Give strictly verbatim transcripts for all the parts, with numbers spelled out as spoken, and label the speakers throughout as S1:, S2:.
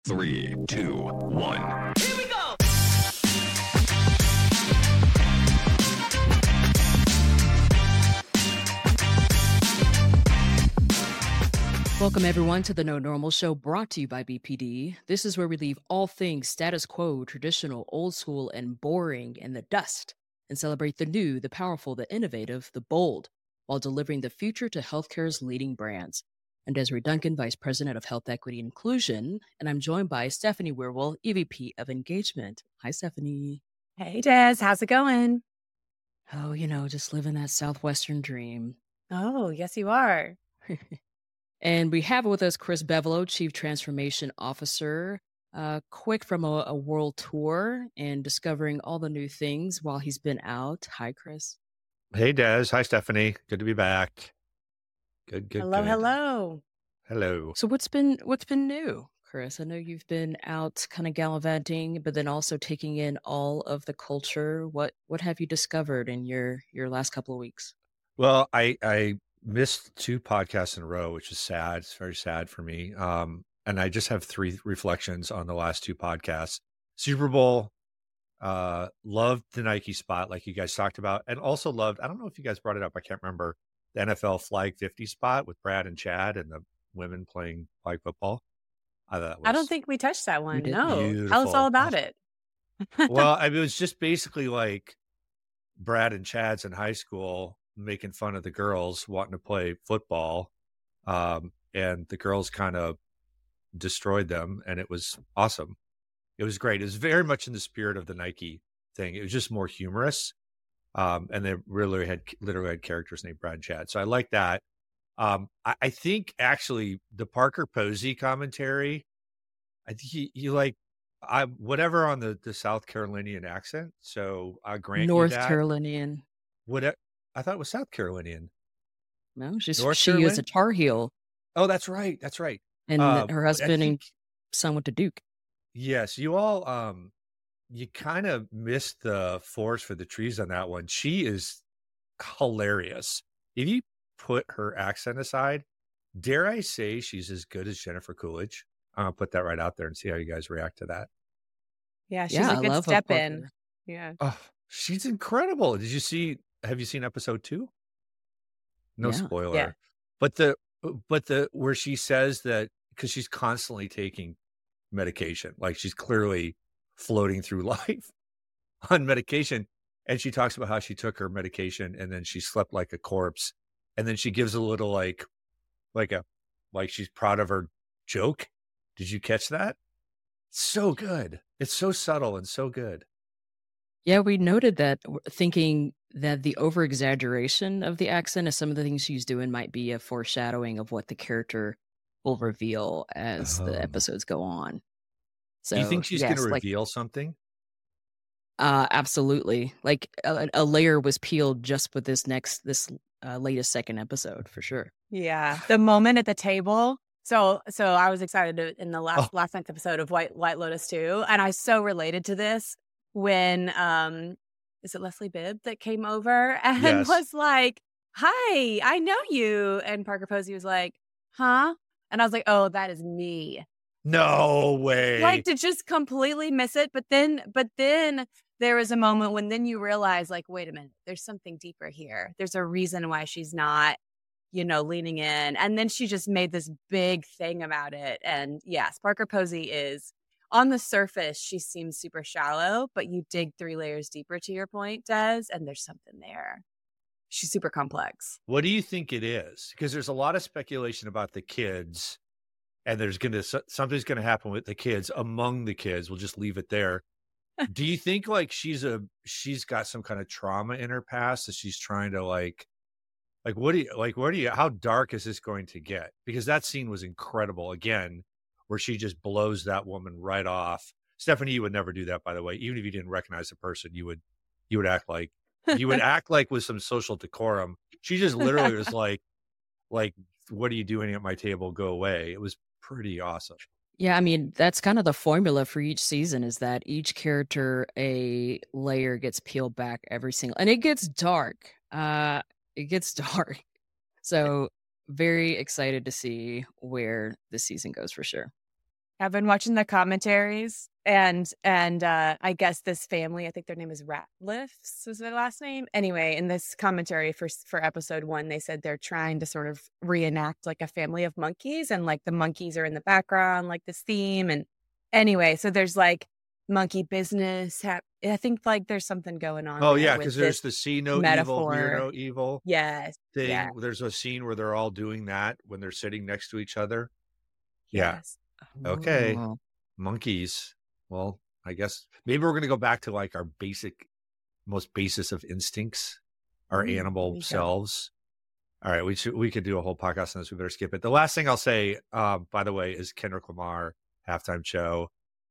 S1: Three, two, one.
S2: Here we go!
S3: Welcome, everyone, to the No Normal Show, brought to you by B P D. This is where we leave all things status quo, traditional, old school, and boring in the dust and celebrate the new, the powerful, the innovative, the bold, while delivering the future to healthcare's leading brands. I'm Desiree Duncan, Vice President of Health Equity and Inclusion, and I'm joined by Stephanie Weirwell, E V P of Engagement. Hi, Stephanie.
S4: Hey, Des. How's it going?
S3: Oh, you know, just living that Southwestern dream.
S4: Oh, yes, you are.
S3: And we have with us Chris Bevelo, Chief Transformation Officer, uh, quick from a, a world tour and discovering all the new things while he's been out. Hi, Chris.
S5: Hey, Des. Hi, Stephanie. Good to be back. Good, good,
S4: hello,
S5: good.
S4: hello.
S5: Hello.
S3: So what's been what's been new, Chris? I know you've been out kind of gallivanting, but then also taking in all of the culture. What what have you discovered in your your last couple of weeks?
S5: Well, I I missed two podcasts in a row, which is sad. It's very sad for me. Um, and I just have three reflections on the last two podcasts. Super Bowl, uh, loved the Nike spot, like you guys talked about, and also loved, I don't know if you guys brought it up, I can't remember, the N F L Flag fifty spot with Brad and Chad and the women playing flag football. I, thought that was
S4: I don't think we touched that one.
S3: didn't.
S4: No.
S5: beautiful.
S4: Tell us all about it.
S5: Well, I mean, it was just basically like Brad and Chad's in high school making fun of the girls wanting to play football. Um, and the girls kind of destroyed them, and it was awesome. It was great. It was very much in the spirit of the Nike thing. It was just more humorous. Um, and they really had literally had characters named Brad and Chad. So I like that. Um, I, I think actually the Parker Posey commentary, I think he, he like, I whatever on the, the South Carolinian accent. So I grant
S3: North
S5: you that.
S3: Carolinian.
S5: What I thought it was South Carolinian.
S3: No, she's
S5: North
S3: she is a Tar Heel,
S5: Oh, that's right. That's right.
S3: and
S5: Uh,
S3: her
S5: I
S3: husband and
S5: think,
S3: son went to Duke.
S5: yes, you all, um, you kind of missed the forest for the trees on that one. She is hilarious. If you put her accent aside, dare I say she's as good as Jennifer Coolidge? I'm gonna put that right out there and see how you guys react to that.
S4: Yeah, she's
S3: Yeah,
S4: a
S3: I
S4: good
S3: love a
S4: step
S3: Parker.
S4: in. Yeah.
S5: Oh, she's incredible. Did you see? Have you seen episode two? No
S3: Yeah.
S5: spoiler.
S4: Yeah.
S5: But the but the where she says that because she's constantly taking medication, like she's clearly floating through life on medication, and she talks about how she took her medication and then she slept like a corpse, and then she gives a little like like a like she's proud of her joke. Did you catch that? So good. It's so subtle and so good.
S3: Yeah, we noted that, w- thinking that the over exaggeration of the accent of some of the things she's doing might be a foreshadowing of what the character will reveal as the
S5: Oh.
S3: episodes go on. So,
S5: Do you think she's
S3: yes,
S5: going to
S3: like,
S5: reveal something?
S3: uh, absolutely. Like a, a layer was peeled just with this next, this uh, latest second episode for sure.
S4: Yeah. The moment at the table. So so I was excited to, in the
S5: Oh,
S4: last last night's episode of White White Lotus two. And I so related to this when um is it Leslie Bibb that came over and
S5: yes.
S4: was like, "Hi, I know you." And Parker Posey was like, "Huh?" And I was like, "Oh, that is me."
S5: No way.
S4: Like to just completely miss it. But then, but then there was a moment when then you realize, like, wait a minute, there's something deeper here. There's a reason why she's not, you know, leaning in. And then she just made this big thing about it. And yes, Parker Posey is on the surface, she seems super shallow, but you dig three layers deeper to your point, Des, and there's something there. She's super complex.
S5: What do you think it is? Because there's a lot of speculation about the kids, and there's going to something's going to happen with the kids among the kids. We'll just leave it there. Do you think like she's a she's got some kind of trauma in her past that she's trying to like like what do you like what do you how dark is this going to get? Because that scene was incredible again, where she just blows that woman right off. Stephanie, you would never do that, by the way. Even if you didn't recognize the person, you would you would act like you would act like with some social decorum. She just literally was like, like, what are you doing at my table? Go away. It was pretty awesome.
S3: Yeah, I mean, that's kind of the formula for each season is that each character, a layer gets peeled back every single, and it gets dark. Uh, it gets dark. So very excited to see where this season goes for sure.
S4: I've been watching the commentaries, and and uh, I guess this family, I think their name is Ratliffs, is their last name. Anyway, in this commentary for for episode one, they said they're trying to sort of reenact like a family of monkeys, and like the monkeys are in the background, like this theme. And anyway, so there's like monkey business. Hap- I think like there's something going on.
S5: Oh
S4: there
S5: yeah,
S4: with
S5: because there's
S4: this
S5: the see no evil,
S4: metaphor.
S5: hear no evil
S4: Yes.
S5: thing.
S4: Yeah.
S5: There's a scene where they're all doing that when they're sitting next to each other. Yeah.
S4: Yes.
S5: Okay.
S3: Oh.
S5: Monkeys. Well, I guess maybe we're gonna go back to like our basic, most basis of instincts, our
S4: Mm,
S5: animal
S4: there you go.
S5: selves. All right, we should we could do a whole podcast on this. We better skip it. The last thing I'll say, uh, by the way, is Kendrick Lamar halftime show.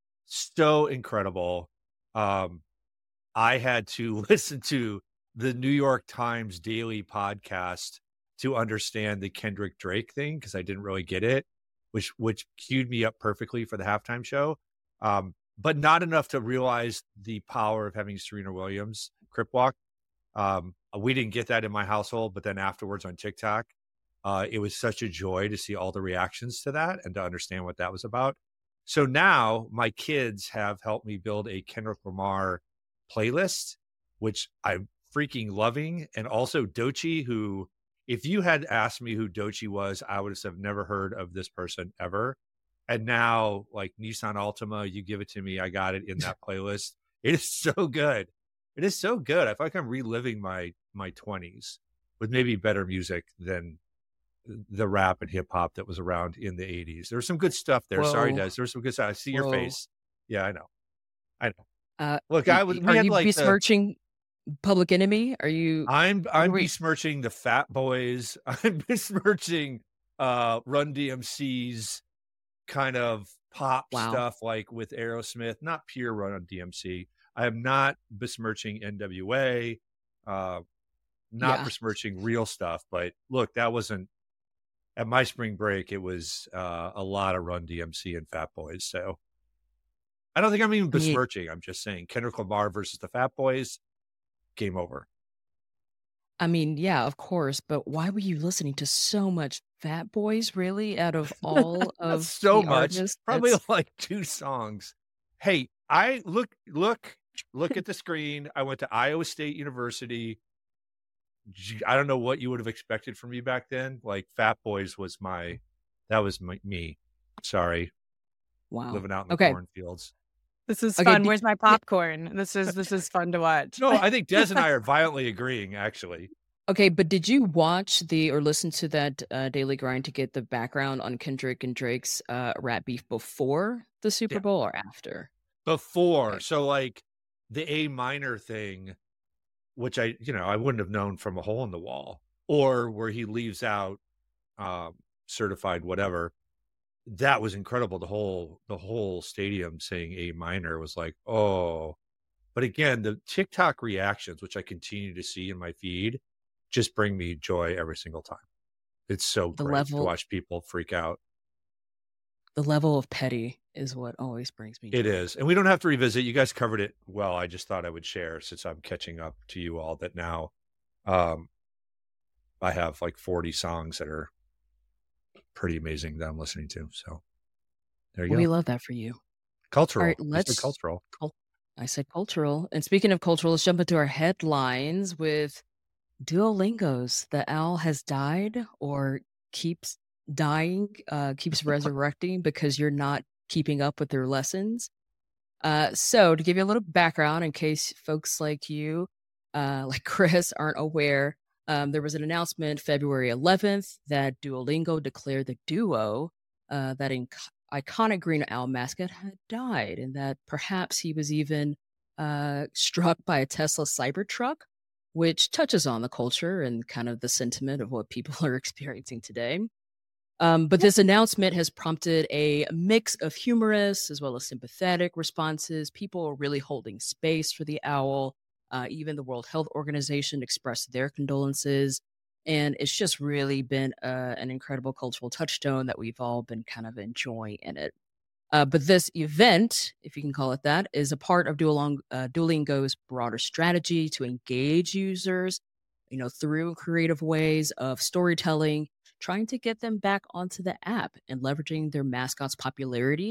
S5: So incredible. Um, I had to listen to the New York Times daily podcast to understand the Kendrick Drake thing because I didn't really get it, which which queued me up perfectly for the halftime show. Um, but not enough to realize the power of having Serena Williams crip walk. Um, we didn't get that in my household, but then afterwards on TikTok, uh, it was such a joy to see all the reactions to that and to understand what that was about. So now my kids have helped me build a Kendrick Lamar playlist, which I'm freaking loving. And also Doechii, who, if you had asked me who Doechii was, I would have never heard of this person ever. And now, like Nissan Altima, you give it to me, I got it in that playlist. It is so good. It is so good. I feel like I'm reliving my my twenties with maybe better music than the rap and hip hop that was around in the eighties. There's some good stuff there.
S3: Whoa.
S5: Sorry, Des. There's some good stuff. I see your
S3: Whoa.
S5: face. Yeah, I know. I know.
S3: Uh,
S5: Look,
S3: y-
S5: I was.
S3: y-
S5: We
S3: are
S5: had
S3: you
S5: like the,
S3: besmirching Public Enemy? Are you?
S5: I'm I'm
S3: were you-
S5: besmirching the Fat Boys. I'm besmirching uh, Run D M C's kind of pop
S3: Wow.
S5: stuff, like with Aerosmith. Not pure Run D M C. I am not besmirching N W A. Uh, not
S3: Yeah.
S5: besmirching real stuff. But look, that wasn't at my spring break. It was uh, a lot of Run D M C and Fat Boys. So I don't think I'm even
S3: I mean-
S5: besmirching. I'm just saying Kendrick Lamar versus the Fat Boys. Game over.
S3: I mean, yeah, of course, but why were you listening to so much Fat Boys, really, out of all of
S5: That's so
S3: the
S5: much.
S3: artists?
S5: Probably
S3: That's-
S5: like two songs. Hey, I look, look, look at the screen. I went to Iowa State University. Gee, I don't know what you would have expected from me back then. Like Fat Boys was my, that was my, me. Sorry,
S3: wow.
S5: living out in the
S3: Okay.
S5: cornfields.
S4: This is
S3: Okay,
S4: fun.
S3: d-
S4: Where's my popcorn? This is this is fun to watch.
S5: No, I think Des and I are violently agreeing, actually.
S3: Okay, but did you watch the or listen to that uh, Daily Grind to get the background on Kendrick and Drake's uh, rap beef before the Super
S5: Yeah.
S3: Bowl or after?
S5: Before.
S3: Okay.
S5: So like the A minor thing, which I, you know, I wouldn't have known from a hole in the wall, or where he leaves out um, certified whatever. That was incredible. The whole the whole stadium saying A minor was like, oh. But again, the TikTok reactions, which I continue to see in my feed, just bring me joy every single time. It's so
S3: The
S5: great
S3: level-
S5: to watch people freak out.
S3: The level of petty is what always brings me
S5: It
S3: joy.
S5: is. And we don't have to revisit. You guys covered it well. I just thought I would share, since I'm catching up to you all, that now um, I have like forty songs that are pretty amazing that I'm listening to. So there you
S3: We
S5: go.
S3: love that for you.
S5: Cultural.
S3: All right,
S5: I said
S3: let's-
S5: cultural.
S3: I said cultural. And speaking of cultural, let's jump into our headlines with Duolingo's The Owl Has Died or keeps dying, uh, keeps resurrecting because you're not keeping up with their lessons. Uh, so to give you a little background in case folks like you, uh, like Chris, aren't aware, um, there was an announcement February eleventh that Duolingo declared the duo, uh, that in- iconic green owl mascot, had died, and that perhaps he was even uh, struck by a Tesla Cybertruck, which touches on the culture and kind of the sentiment of what people are experiencing today. Um, but this announcement has prompted a mix of humorous as well as sympathetic responses. People are really holding space for the owl. Uh, even the World Health Organization expressed their condolences. And it's just really been uh, an incredible cultural touchstone that we've all been kind of enjoying in it. Uh, but this event, if you can call it that, is a part of Duoling, uh, Duolingo's broader strategy to engage users, you know, through creative ways of storytelling, trying to get them back onto the app and leveraging their mascot's popularity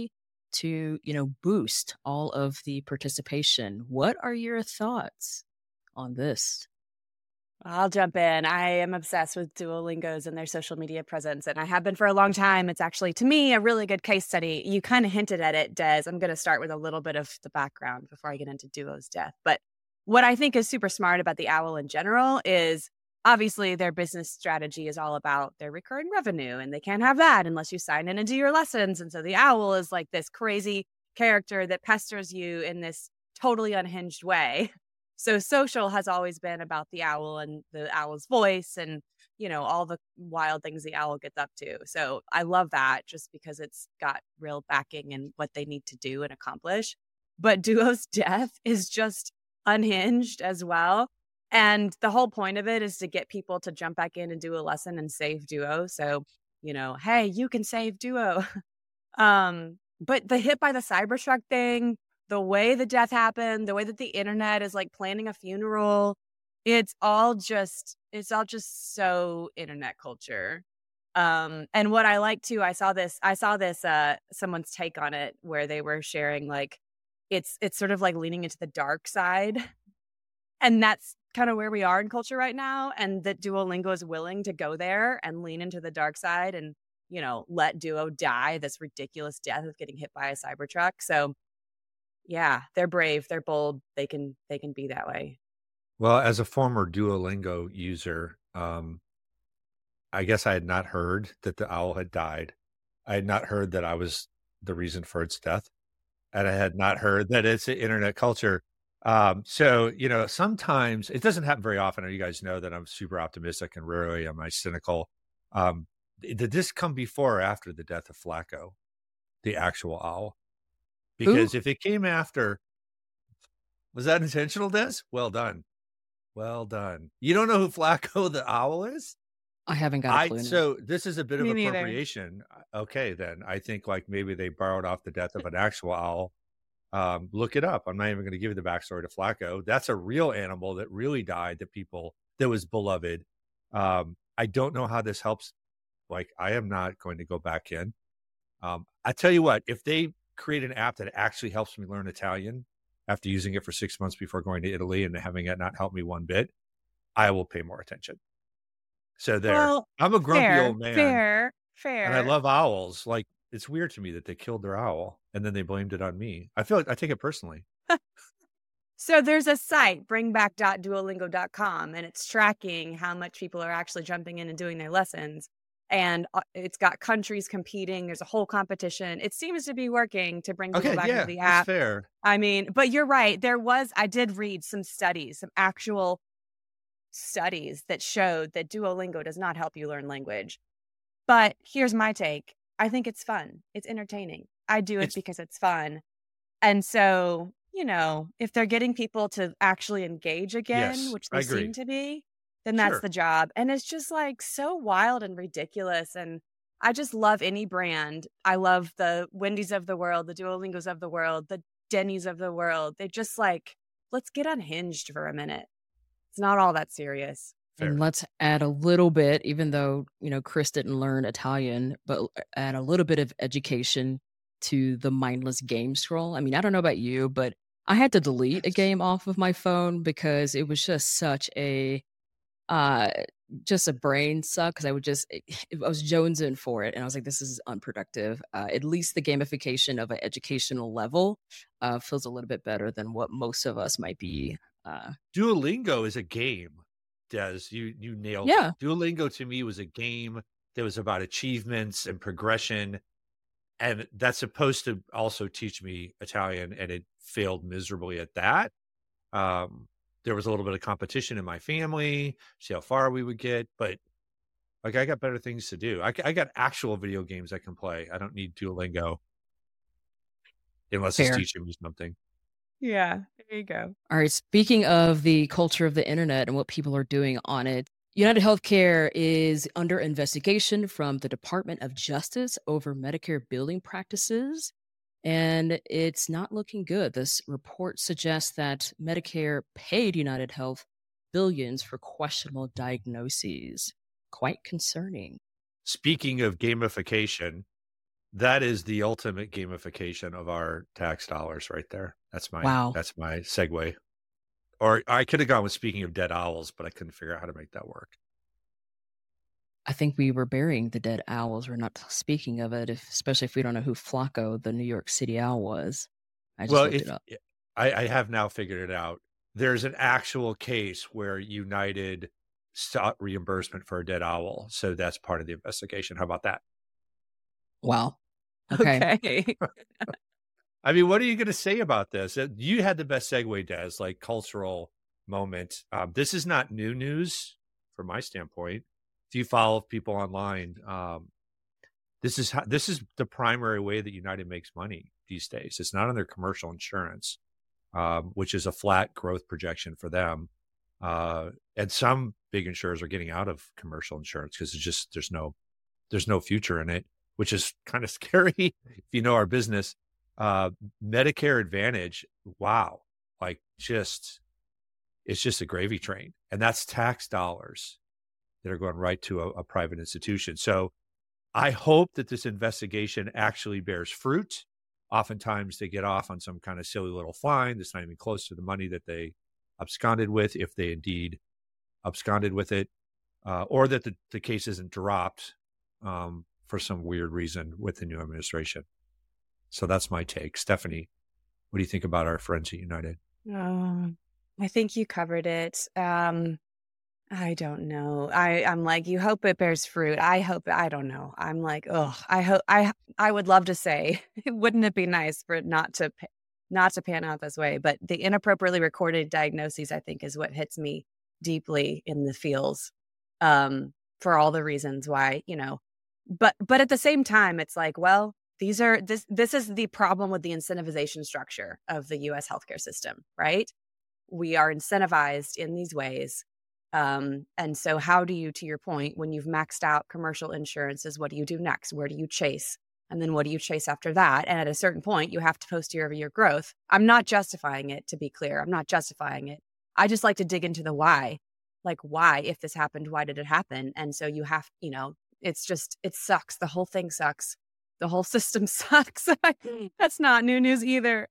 S3: to, you know, boost all of the participation. What are your thoughts on this?
S4: I'll jump in. I am obsessed with Duolingos and their social media presence, and I have been for a long time. It's actually, to me, a really good case study. You kind of hinted at it, Des. I'm going to start with a little bit of the background before I get into Duo's death. But what I think is super smart about the Owl in general is obviously their business strategy is all about their recurring revenue, and they can't have that unless you sign in and do your lessons. And so the Owl is like this crazy character that pesters you in this totally unhinged way. So social has always been about the owl and the owl's voice and, you know, all the wild things the owl gets up to. So I love that just because it's got real backing and what they need to do and accomplish. But Duo's death is just unhinged as well. And the whole point of it is to get people to jump back in and do a lesson and save Duo. So, you know, hey, you can save Duo. um, but the hit by the Cybertruck thing, the way the death happened, the way that the internet is like planning a funeral, it's all just, it's all just so internet culture. Um, and what I like too, I saw this, I saw this, uh, someone's take on it where they were sharing like, it's, it's sort of like leaning into the dark side. And that's kind of where we are in culture right now. And that Duolingo is willing to go there and lean into the dark side and, you know, let Duo die this ridiculous death of getting hit by a Cybertruck. So yeah, they're brave, they're bold, they can they can be that way.
S5: Well, as a former Duolingo user, um, I guess I had not heard that the owl had died. I had not heard that I was the reason for its death. And I had not heard that it's an internet culture. Um, so, you know, sometimes it doesn't happen very often. You guys know that I'm super optimistic and rarely am I cynical. Um, did this come before or after the death of Flacco, the actual owl? Because
S3: Ooh.
S5: if it came after, was that intentional, Des? Well done. Well done. You don't know who Flacco the owl is?
S3: I haven't got a
S5: I
S3: clue. now.
S5: so this is a bit
S4: Me
S5: of
S4: neither.
S5: appropriation. Okay, then I think like maybe they borrowed off the death of an actual owl. Um, look it up. I'm not even going to give you the backstory to Flacco. That's a real animal that really died. That people that was beloved. Um, I don't know how this helps. Like I am not going to go back in. Um, I tell you what, if they create an app that actually helps me learn Italian after using it for six months before going to Italy and having it not help me one bit, I will pay more attention. So there,
S4: Well,
S5: I'm a grumpy
S4: fair,
S5: old man,
S4: fair, fair.
S5: and I love owls. Like it's weird to me that they killed their owl and then they blamed it on me. I feel like I take it personally.
S4: So there's a site, bring back dot duolingo dot com, and it's tracking how much people are actually jumping in and doing their lessons. And uh, it's got countries competing. There's a whole competition. It seems to be working to bring people
S5: Okay,
S4: back
S5: yeah,
S4: into the
S5: that's
S4: app.
S5: fair.
S4: I mean, but you're right. There was, I did read some studies, some actual studies that showed that Duolingo does not help you learn language. But here's my take. I think it's fun. It's entertaining. I do it
S5: It's
S4: because it's fun. And so, you know, if they're getting people to actually engage again,
S5: yes,
S4: which
S5: I
S4: they seem
S5: agree.
S4: to be, then that's
S5: Sure.
S4: the job. And it's just like so wild and ridiculous. And I just love any brand. I love the Wendy's of the world, the Duolingos of the world, the Denny's of the world. They just like, let's get unhinged for a minute. It's not all that serious.
S3: And
S5: Fair.
S3: let's add a little bit, even though, you know, Chris didn't learn Italian, but l- add a little bit of education to the mindless game scroll. I mean, I don't know about you, but I had to delete a
S5: Yes.
S3: game off of my phone because it was just such a uh just a brain suck because I would just I was jonesing for it and I was like, this is unproductive. Uh, at least the gamification of an educational level uh, feels a little bit better than what most of us might be. Uh,
S5: Duolingo is a game. Des, you you nailed
S3: yeah,
S5: it. Duolingo to me was a game that was about achievements and progression, and that's supposed to also teach me Italian, and it failed miserably at that. Um, there was a little bit of competition in my family, see how far we would get, but like I got better things to do. I, I got actual video games I can play. I don't need Duolingo unless it's
S3: fair.
S5: teaching me something.
S4: Yeah, there you go.
S3: All right. Speaking of the culture of the internet and what people are doing on it, United Healthcare is under investigation from the Department of Justice over Medicare billing practices, and it's not looking good. This report suggests that Medicare paid United Health billions for questionable diagnoses. Quite concerning.
S5: Speaking of gamification, That is the ultimate gamification of our tax dollars right there. That's my
S3: Wow.
S5: that's my segue. Or I could have gone with speaking of dead owls, but I couldn't figure out how to make that work.
S3: I think we were burying the dead owls. We're not speaking of it, if, especially if we don't know who Flacco, the New York City owl, was. I just
S5: Well,
S3: looked
S5: if
S3: it up.
S5: I, I have now figured it out. There's an actual case where United sought reimbursement for a dead owl. So that's part of the investigation. How about that?
S3: Wow. Okay.
S4: Okay.
S5: I mean, what are you going to say about this? Uh, You had the best segue, Des, like cultural moment. Um, this is not new news from my standpoint. If you follow people online, um, this is how, this is the primary way that United makes money these days. It's not on their commercial insurance, um, which is a flat growth projection for them. Uh, and some big insurers are getting out of commercial insurance because it's just there's no there's no future in it, which is kind of scary if you know our business. Uh, Medicare Advantage, wow, like just it's just a gravy train, and that's tax dollars that are going right to a, a private institution. So I hope that this investigation actually bears fruit. Oftentimes they get off on some kind of silly little fine that's not even close to the money that they absconded with, if they indeed absconded with it, uh, or that the, the case isn't dropped um, for some weird reason with the new administration. So that's my take. Stephanie, what do you think about our friends at United?
S4: Oh, I think you covered it. Um, I don't know. I, I'm like, you hope it bears fruit. I hope, I don't know. I'm like, oh, I hope, I, I would love to say, wouldn't it be nice for it not to, pa- not to pan out this way? But the inappropriately recorded diagnoses, I think, is what hits me deeply in the feels, um, for all the reasons why, you know, but, but at the same time, it's like, well, these are, this, this is the problem with the incentivization structure of the U S healthcare system, right? We are incentivized in these ways. Um, and so how do you, to your point, when you've maxed out commercial insurances, what do you do next? Where do you chase? And then what do you chase after that? And at a certain point, you have to post year over year growth. I'm not justifying it, to be clear. I'm not justifying it. I just like to dig into the why. Like, why, if this happened, why did it happen? And so you have, you know, it's just, it sucks. The whole thing sucks. The whole system sucks. That's not new news either.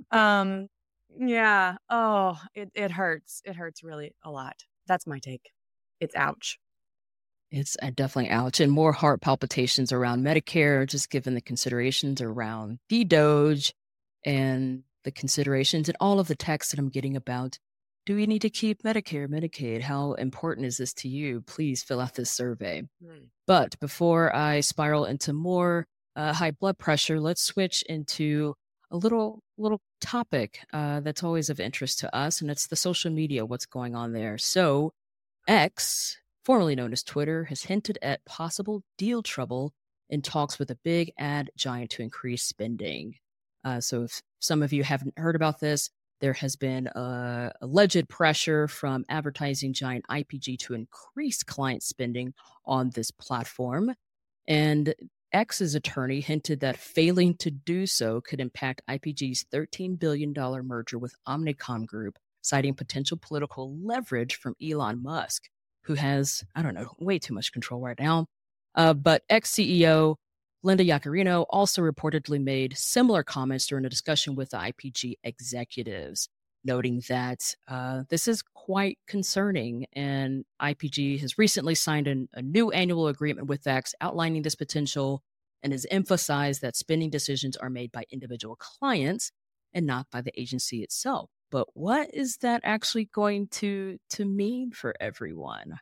S4: Um, yeah. Oh, it, it hurts. It hurts really a lot. That's my take. It's ouch.
S3: It's uh, definitely ouch. And more heart palpitations around Medicare, just given the considerations around the Doge and the considerations and all of the texts that I'm getting about, do we need to keep Medicare, Medicaid? How important is this to you? Please fill out this survey.
S4: Mm.
S3: But before I spiral into more uh, high blood pressure, let's switch into a little little topic uh, that's always of interest to us, and it's the social media, what's going on there. So X, formerly known as Twitter, has hinted at possible deal trouble in talks with a big ad giant to increase spending. Uh, so if some of you haven't heard about this, there has been uh, alleged pressure from advertising giant I P G to increase client spending on this platform. And X's attorney hinted that failing to do so could impact I P G's thirteen billion dollars merger with Omnicom Group, citing potential political leverage from Elon Musk, who has, I don't know, way too much control right now. Uh, but ex-C E O Linda Yaccarino also reportedly made similar comments during a discussion with the I P G executives, noting that uh, this is quite concerning. And I P G has recently signed an, a new annual agreement with X outlining this potential and has emphasized that spending decisions are made by individual clients and not by the agency itself. But what is that actually going to to mean for everyone?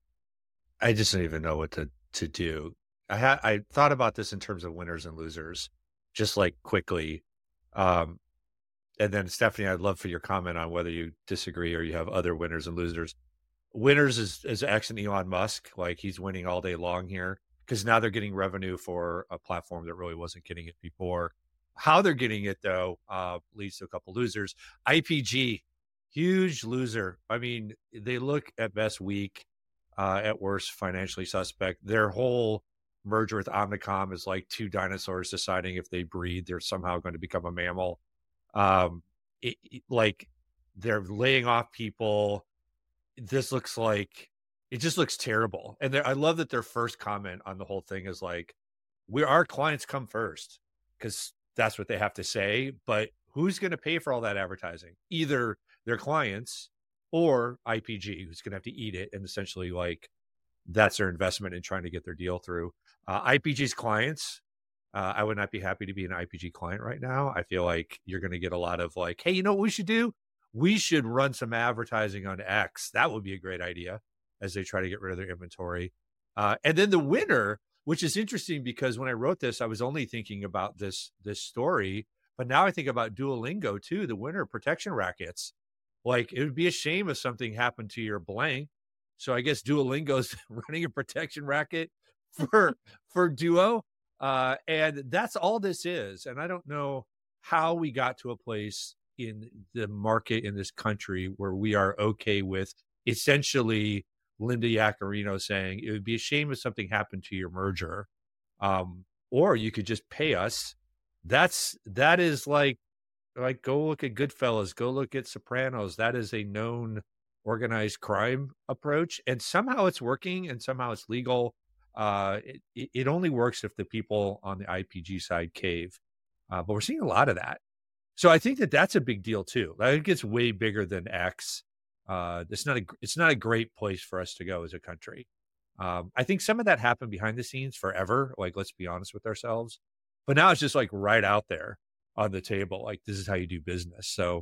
S5: I just don't even know what to, to do. I had I thought about this in terms of winners and losers, just like quickly. Um, and then Stephanie, I'd love for your comment on whether you disagree or you have other winners and losers. Winners is is X and Elon Musk, like he's winning all day long here because now they're getting revenue for a platform that really wasn't getting it before. How they're getting it though uh, leads to a couple losers. I P G, huge loser. I mean, they look at best weak, uh, at worst financially suspect. Their whole merger with Omnicom is like two dinosaurs deciding if they breed, they're somehow going to become a mammal. Um, it, it- like they're laying off people. This looks like it just looks terrible. And they're- I love that their first comment on the whole thing is like, we our clients come first because that's what they have to say. But who's going to pay for all that advertising? Either their clients or I P G, who's going to have to eat it, and essentially like that's their investment in trying to get their deal through. Uh, I P G's clients, uh, I would not be happy to be an I P G client right now. I feel like you're going to get a lot of like, hey, you know what we should do? We should run some advertising on X. That would be a great idea as they try to get rid of their inventory. Uh, and then the winner, which is interesting because when I wrote this, I was only thinking about this, this story, but now I think about Duolingo too, the winner protection rackets. Like it would be a shame if something happened to your blank. So I guess Duolingo's running a protection racket for, for Duo. Uh, and that's all this is. And I don't know how we got to a place in the market in this country where we are okay with essentially Linda Yaccarino saying it would be a shame if something happened to your merger. Um, or you could just pay us. That's, that is like, like go look at Goodfellas, go look at Sopranos. That is a known organized crime approach. And somehow it's working and somehow it's legal. Uh, it, it only works if the people on the I P G side cave. Uh, but we're seeing a lot of that. So I think that that's a big deal too. I think it's way bigger than X. Uh, it's not a, it's not a great place for us to go as a country. Um, I think some of that happened behind the scenes forever. Like, let's be honest with ourselves, but now it's just like right out there on the table. Like, this is how you do business. So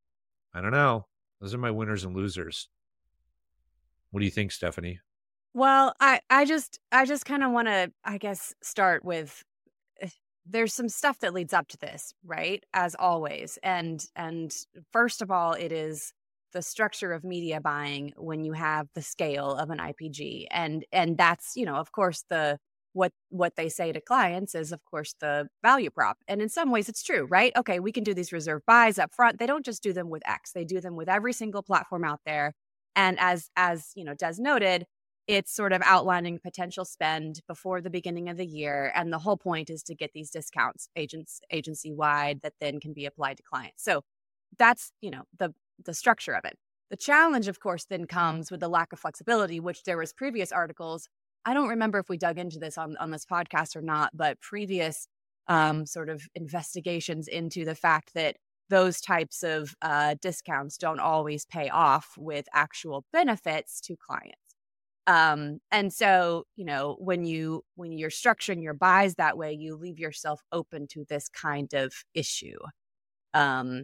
S5: I don't know. Those are my winners and losers. What do you think, Stephanie?
S4: Well, I, I just, I just kind of want to, I guess, start with, there's some stuff that leads up to this, right? As always. And, and first of all, it is the structure of media buying when you have the scale of an I P G. And, and that's, you know, of course, the, what, what they say to clients is, of course, the value prop. And in some ways it's true, right? Okay, we can do these reserve buys up front. They don't just do them with X. They do them with every single platform out there. And as, as, you know, Des noted, it's sort of outlining potential spend before the beginning of the year. And the whole point is to get these discounts agents, agency wide that then can be applied to clients. So that's, you know, the, the structure of it. The challenge, of course, then comes with the lack of flexibility, which there was previous articles. I don't remember if we dug into this on, on this podcast or not, but previous um, sort of investigations into the fact that those types of uh, discounts don't always pay off with actual benefits to clients. Um, and so, you know, when you, when you're structuring your buys that way, you leave yourself open to this kind of issue. Um,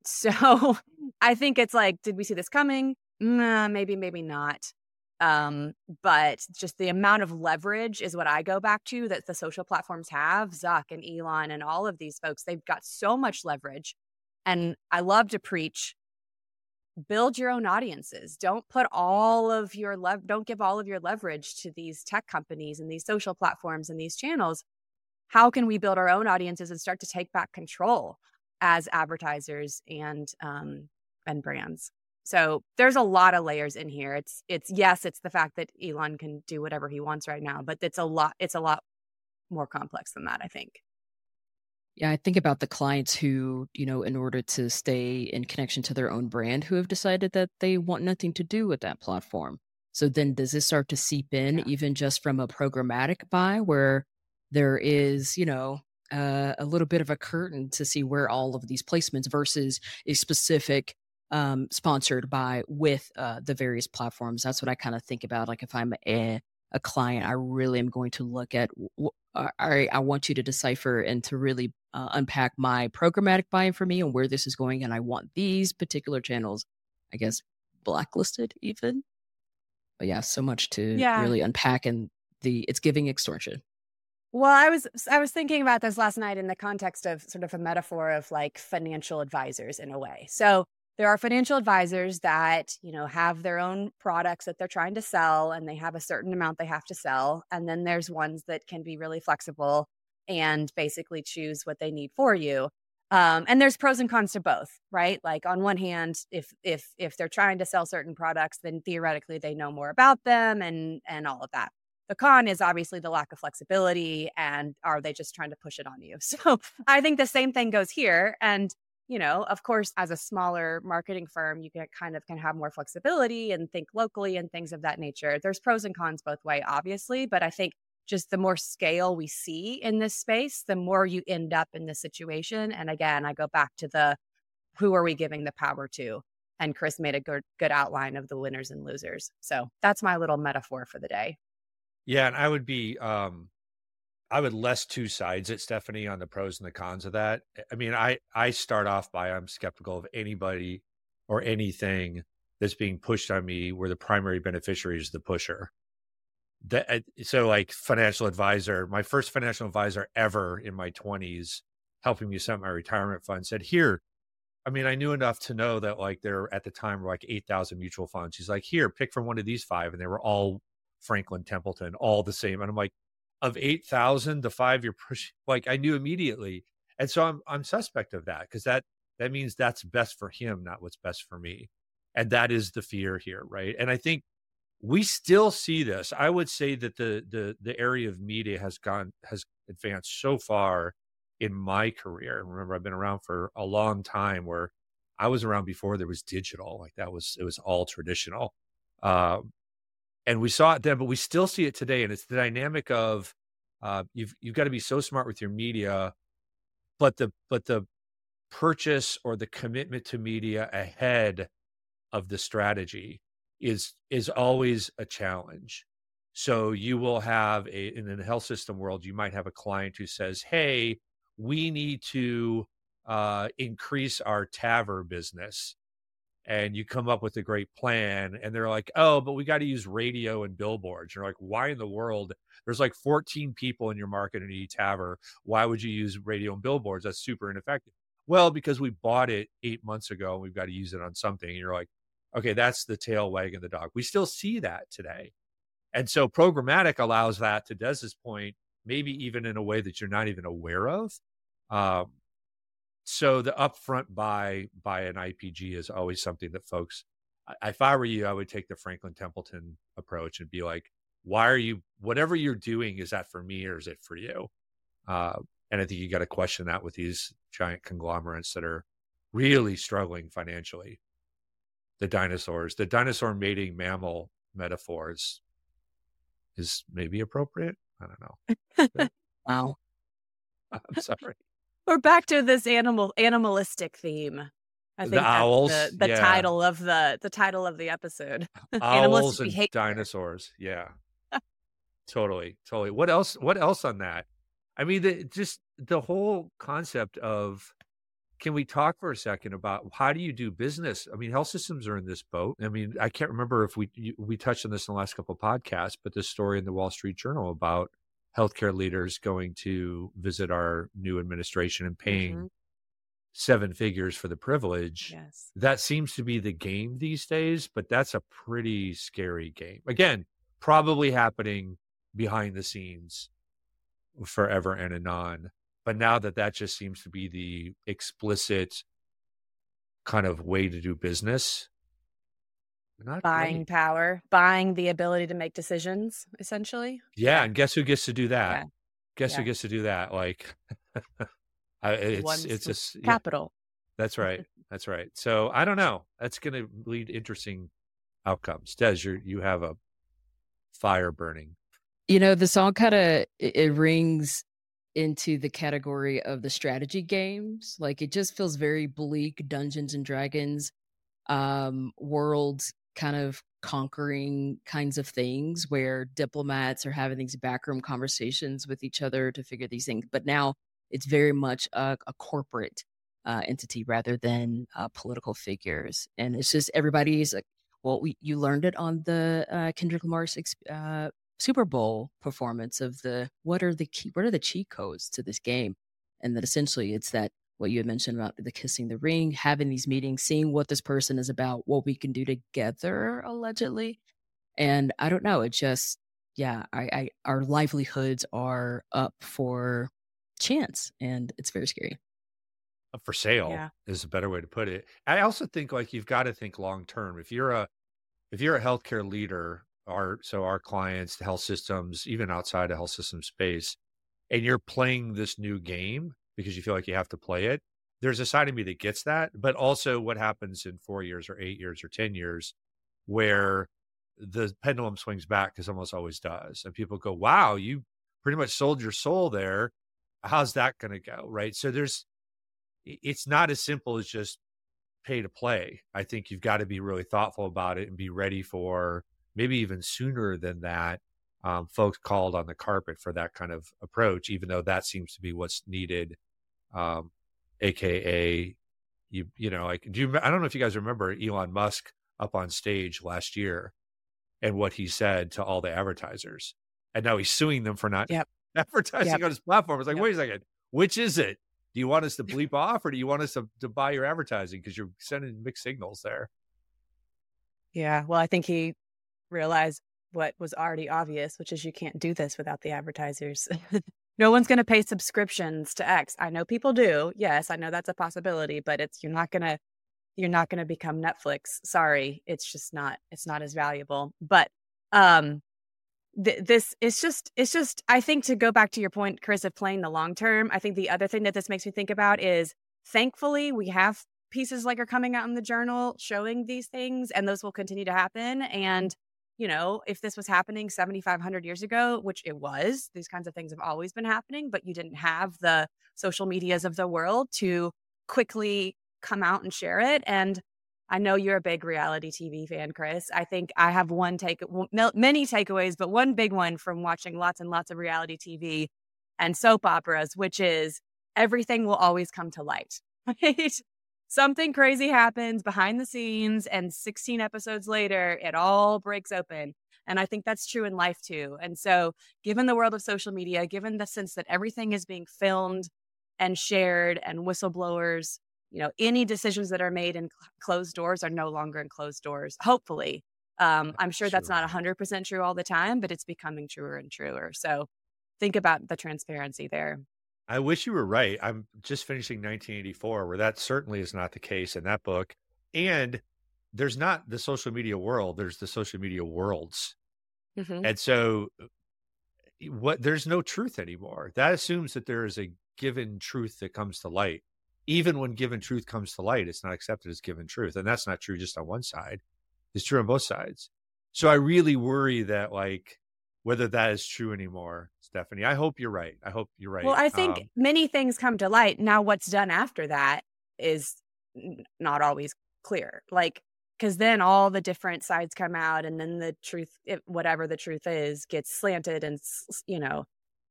S4: so I think it's like, did we see this coming? Nah, maybe, maybe not. Um, but just the amount of leverage is what I go back to that the social platforms have. Zuck and Elon and all of these folks, they've got so much leverage. And I love to preach, build your own audiences. Don't put all of your lev- don't give all of your leverage to these tech companies and these social platforms and these channels. How can we build our own audiences and start to take back control as advertisers and um, and brands? So there's a lot of layers in here. It's it's yes, it's the fact that Elon can do whatever he wants right now, but it's a lot. It's a lot more complex than that, I think.
S3: Yeah, I think about the clients who, you know, in order to stay in connection to their own brand, who have decided that they want nothing to do with that platform. So then does this start to seep in, yeah, even just from a programmatic buy where there is, you know, uh, a little bit of a curtain to see where all of these placements versus a specific um, sponsored buy with uh, the various platforms? That's what I kind of think about. Like if I'm a, a client, I really am going to look at, I, I want you to decipher and to really uh, unpack my programmatic buying for me and where this is going. And I want these particular channels, I guess, blacklisted even. But yeah, so much to
S4: Yeah.
S3: really unpack, and the it's giving extortion.
S4: Well, I was I was thinking about this last night in the context of sort of a metaphor of like financial advisors in a way. So there are financial advisors that, you know, have their own products that they're trying to sell, and they have a certain amount they have to sell. And then there's ones that can be really flexible and basically choose what they need for you. Um, and there's pros and cons to both, right? Like on one hand, if if if they're trying to sell certain products, then theoretically they know more about them and and all of that. The con is obviously the lack of flexibility, and are they just trying to push it on you? So I think the same thing goes here. And, you know, of course, as a smaller marketing firm, you can kind of can have more flexibility and think locally and things of that nature. There's pros and cons both way, obviously, but I think just the more scale we see in this space, the more you end up in this situation. And again, I go back to the, who are we giving the power to? And Chris made a good, good outline of the winners and losers. So that's my little metaphor for the day.
S5: Yeah. And I would be, um, I would less two sides it, Stephanie, on the pros and the cons of that. I mean, I, I start off by, I'm skeptical of anybody or anything that's being pushed on me where the primary beneficiary is the pusher. That, so like financial advisor, my first financial advisor ever in my twenties, helping me set my retirement fund, said, here, I mean, I knew enough to know that like there at the time were like eight thousand mutual funds. He's like, here, pick from one of these five. And they were all Franklin Templeton, all the same. And I'm like, of eight thousand, the five you're pushing, like I knew immediately. And so I'm, I'm suspect of that because that, that means that's best for him, not what's best for me. And that is the fear here. Right. And I think we still see this. I would say that the, the, the area of media has gone, has advanced so far in my career. Remember, I've been around for a long time where I was around before there was digital, like that was, it was all traditional. Um, And we saw it then, but we still see it today. And it's the dynamic of uh, you've you've got to be so smart with your media, but the but the purchase or the commitment to media ahead of the strategy is is always a challenge. So you will have a in the health system world, you might have a client who says, "Hey, we need to uh, increase our TAVR business." And you come up with a great plan and they're like, oh, but we got to use radio and billboards. You're like, why in the world? There's like fourteen people in your market in E TAVR. Why would you use radio and billboards? That's super ineffective. Well, because we bought it eight months ago and we've got to use it on something. And you're like, okay, that's the tail wagging the dog. We still see that today. And so programmatic allows that, to Des's point, maybe even in a way that you're not even aware of. Um, So the upfront buy by an I P G is always something that folks, if I were you, I would take the Franklin Templeton approach and be like, why are you, whatever you're doing, is that for me or is it for you? Uh, and I think you got to question that with these giant conglomerates that are really struggling financially. The dinosaurs, the dinosaur mating mammal metaphors is maybe appropriate. I don't know.
S3: Wow.
S5: I'm sorry.
S4: We're back to this animal animalistic theme. I think
S5: The
S4: that's
S5: owls,
S4: the, the
S5: yeah.
S4: title of the the title of the episode.
S5: Owls
S4: Animalistic
S5: and
S4: behavior.
S5: dinosaurs. Yeah. Totally. Totally. What else? What else on that? I mean, the, just the whole concept of, can we talk for a second about how do you do business? I mean, health systems are in this boat. I mean, I can't remember if we we touched on this in the last couple of podcasts, but this story in the Wall Street Journal about healthcare leaders going to visit our new administration and paying mm-hmm. seven figures for the privilege.
S4: Yes.
S5: That seems to be the game these days, but that's a pretty scary game. Again, probably happening behind the scenes forever and anon. But now that that just seems to be the explicit kind of way to do business, not
S4: buying
S5: great.
S4: Power, buying the ability to make decisions, essentially.
S5: Yeah, and guess who gets to do that?
S4: Yeah.
S5: Guess
S4: Yeah.
S5: who gets to do that? Like, I, it's
S4: One's
S5: it's just yeah,
S4: capital.
S5: that's right. That's right. So I don't know. That's going to lead interesting outcomes. Des, you you have a fire burning.
S3: You know, the song kind of it, it rings into the category of the strategy games. Like it just feels very bleak, Dungeons and Dragons, um, worlds kind of conquering kinds of things where diplomats are having these backroom conversations with each other to figure these things. But now it's very much a, a corporate uh, entity rather than uh, political figures. And it's just everybody's like, well, we, you learned it on the uh, Kendrick Lamar's uh, Super Bowl performance of the what are the key, what are the cheat codes to this game, and that essentially it's that what you had mentioned about the kissing the ring, having these meetings, seeing what this person is about, what we can do together, allegedly. And I don't know, it just yeah, I, I our livelihoods are up for chance, and it's very scary.
S5: Up for sale
S4: Yeah.
S5: is a better way to put it. I also think like you've got to think long term. If you're a if you're a healthcare leader, our so our clients, the health systems, even outside of health system space, and you're playing this new game because you feel like you have to play it, there's a side of me that gets that, but also what happens in four years or eight years or ten years where the pendulum swings back, because almost always does. And people go, wow, you pretty much sold your soul there. How's that going to go? Right. So there's, it's not as simple as just pay to play. I think you've got to be really thoughtful about it and be ready for maybe even sooner than that. Um, folks called on the carpet for that kind of approach, even though that seems to be what's needed. Um, A K A you, you know, like, do you, I don't know if you guys remember Elon Musk up on stage last year and what he said to all the advertisers. And now he's suing them for not
S4: Yep.
S5: advertising
S4: Yep.
S5: on his platform. It's like,
S4: Yep.
S5: wait a second, which is it? Do you want us to bleep off or do you want us to, to buy your advertising? Because you're sending mixed signals there.
S4: Yeah. Well, I think he realized what was already obvious, which is you can't do this without the advertisers. No one's going to pay subscriptions to X. I know people do. Yes, I know that's a possibility, but it's you're not going to you're not going to become Netflix. Sorry, it's just not it's not as valuable. But um th- this it's just it's just I think, to go back to your point, Chris, of playing the long term, I think the other thing that this makes me think about is, thankfully we have pieces like are coming out in the journal showing these things, and those will continue to happen. And you know, if this was happening seventy-five hundred years ago, which it was, these kinds of things have always been happening, but you didn't have the social medias of the world to quickly come out and share it. And I know you're a big reality T V fan, Chris. I think I have one take, many takeaways, but one big one from watching lots and lots of reality T V and soap operas, which is everything will always come to light, right? Something crazy happens behind the scenes, and sixteen episodes later, it all breaks open. And I think that's true in life too. And so, given the world of social media, given the sense that everything is being filmed and shared, and whistleblowers, you know, any decisions that are made in cl- closed doors are no longer in closed doors, hopefully. Um, I'm sure that's
S5: Sure.
S4: not one hundred percent true all the time, but it's becoming truer and truer. So think about the transparency there.
S5: I wish you were right. I'm just finishing nineteen eighty-four, where that certainly is not the case in that book. And there's not the social media world, there's the social media worlds.
S4: Mm-hmm.
S5: And so what there's no truth anymore. That assumes that there is a given truth that comes to light. Even when given truth comes to light, it's not accepted as given truth. And that's not true just on one side. It's true on both sides. So I really worry that, like, whether that is true anymore, Stephanie. I hope you're right. I hope you're right.
S4: Well, I think
S5: Um,
S4: many things come to light. Now, what's done after that is n- not always clear. Like, because then all the different sides come out, and then the truth, it, whatever the truth is, gets slanted, and s- you know.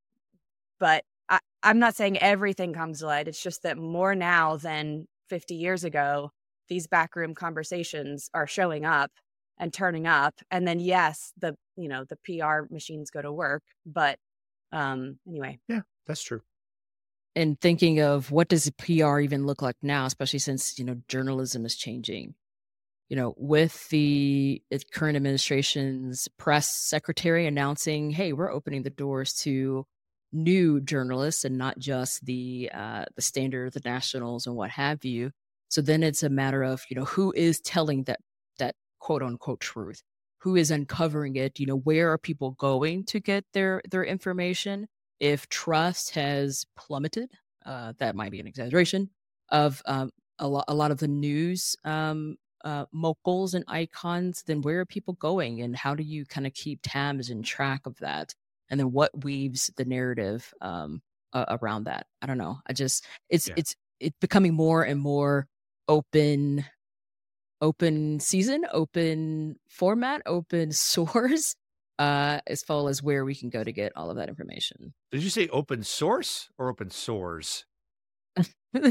S4: But I, I'm not saying everything comes to light. It's just that more now than fifty years ago, these backroom conversations are showing up and turning up. And then, yes, the you know the P R machines go to work. But um, anyway.
S5: yeah, that's true.
S3: And thinking of what does P R even look like now, especially since, you know, journalism is changing. You know, with the uh, current administration's press secretary announcing, hey, we're opening the doors to new journalists and not just the uh, the standard, the nationals and what have you. So then it's a matter of, you know, who is telling that that quote unquote truth? Who is uncovering it? You know, where are people going to get their their information? If trust has plummeted, uh, that might be an exaggeration, of um, a, lo- a lot of the news um, uh, moguls and icons, then where are people going? And how do you kind of keep tabs and track of that? And then what weaves the narrative um, uh, around that? I don't know. I just, it's,
S5: Yeah.
S3: it's, it's becoming more and more open, open season, open format, open source. Uh, as far as where we can go to get all of that information.
S5: Did you say open source or open source?
S3: Y-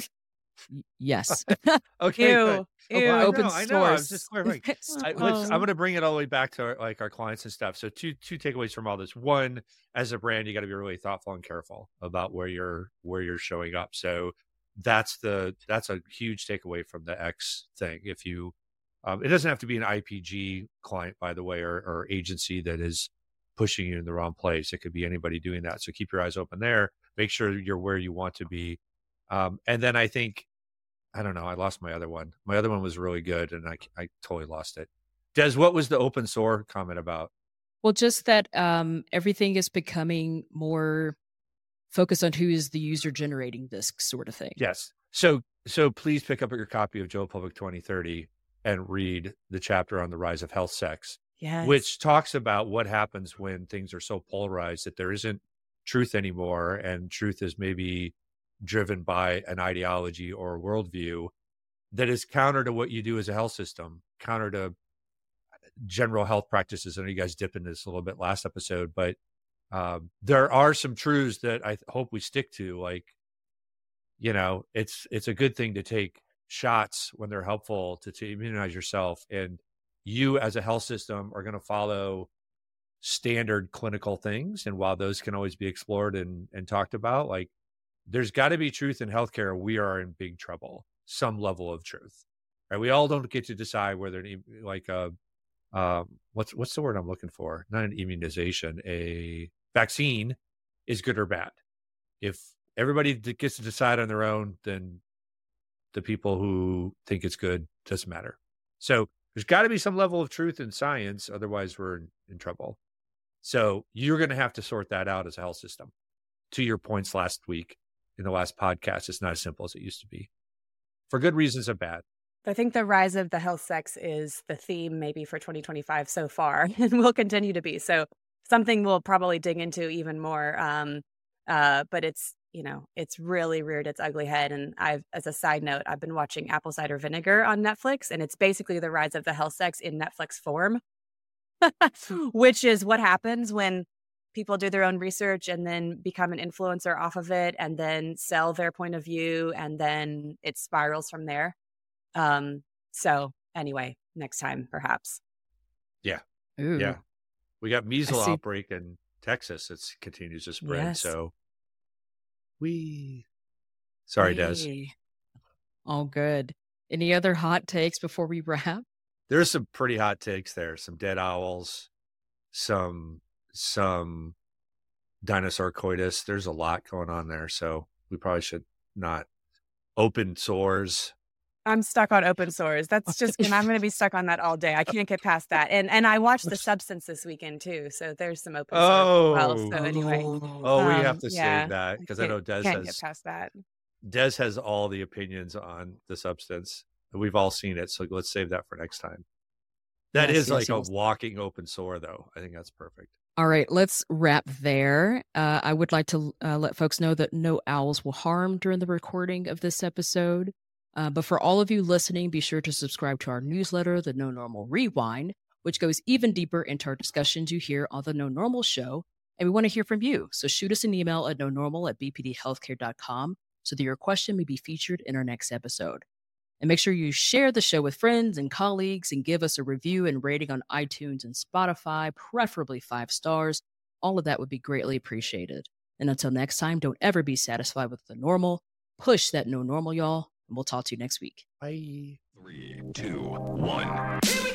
S3: yes.
S5: Okay,
S4: Ew.
S5: good.
S4: Ew.
S5: Oh, I
S3: Open
S5: know, I know. I was
S3: source.
S5: just clarifying. I, let's, I'm
S4: Oh.
S5: going to bring it all the way back to our, like our clients and stuff. So two two takeaways from all this. One, as a brand, you got to be really thoughtful and careful about where you're where you're showing up. So that's the that's a huge takeaway from the X thing. If you, um, it doesn't have to be an I P G client, by the way, or, or agency that is pushing you in the wrong place. It could be anybody doing that. So keep your eyes open there. Make sure you're where you want to be. Um, and then I think. I don't know. I lost my other one. My other one was really good, and I I totally lost it. Des, what was the open source comment about?
S3: Well, just that um, everything is becoming more focused on who is the user generating this sort of thing.
S5: Yes. So so please pick up your copy of Joe Public twenty thirty and read the chapter on the rise of health sex,
S4: Yes.
S5: which talks about what happens when things are so polarized that there isn't truth anymore, and truth is maybe driven by an ideology or a worldview that is counter to what you do as a health system, counter to general health practices. I know you guys dipped into this a little bit last episode, but um, there are some truths that I hope we stick to. Like, you know, it's it's a good thing to take shots when they're helpful to, to immunize yourself, and you as a health system are going to follow standard clinical things. And while those can always be explored and, and talked about, like, there's got to be truth in healthcare. We are in big trouble. Some level of truth, right? We all don't get to decide whether, like, a um, what's what's the word I'm looking for? Not an immunization, a vaccine is good or bad. If everybody gets to decide on their own, then the people who think it's good doesn't matter. So there's got to be some level of truth in science. Otherwise, we're in, in trouble. So you're going to have to sort that out as a health system. To your points last week in the last podcast, it's not as simple as it used to be, for good reasons and bad.
S4: I think the rise of the health sex is the theme maybe for twenty twenty-five so far, and will continue to be. So something we'll probably dig into even more. Um, uh, but it's, you know, it's really reared its ugly head. And I've, as a side note, I've been watching Apple Cider Vinegar on Netflix, and it's basically the rise of the health sex in Netflix form, which is what happens when people do their own research and then become an influencer off of it and then sell their point of view, and then it spirals from there. Um, so anyway, next time, perhaps.
S5: Yeah.
S3: Ooh.
S5: Yeah. We got measles
S3: see.
S5: outbreak in Texas. It continues to spread.
S4: Yes.
S5: So we, sorry, Des.
S3: Hey. All good. Any other hot takes before we wrap?
S5: There's some pretty hot takes there. Some dead owls, some, some dinosaur coitus. There's a lot going on there. So we probably should not open sores.
S4: I'm stuck on open source. That's just, and I'm going to be stuck on that all day. I can't get past that. And and I watched The Substance this weekend too, so there's some open source
S5: Oh,
S4: as well. So anyway,
S5: oh, we
S4: um,
S5: have to
S4: yeah,
S5: save that because I know Des
S4: can't get
S5: has
S4: past that.
S5: Des has all the opinions on The Substance. We've all seen it, so let's save that for next time. That
S3: Yes,
S5: is
S3: yes,
S5: like
S3: yes.
S5: a walking open sore, though. I think that's perfect.
S3: All right, let's wrap there. Uh, I would like to uh, let folks know that no owls were harmed during the recording of this episode. Uh, but for all of you listening, be sure to subscribe to our newsletter, The No Normal Rewind, which goes even deeper into our discussions you hear on The No Normal Show. And we want to hear from you. So shoot us an email at no normal at b p d healthcare dot com so that your question may be featured in our next episode. And make sure you share the show with friends and colleagues and give us a review and rating on iTunes and Spotify, preferably five stars. All of that would be greatly appreciated. And until next time, don't ever be satisfied with the normal. Push that no normal, y'all. And we'll talk to you next week.
S5: Bye.
S1: Three, two, one.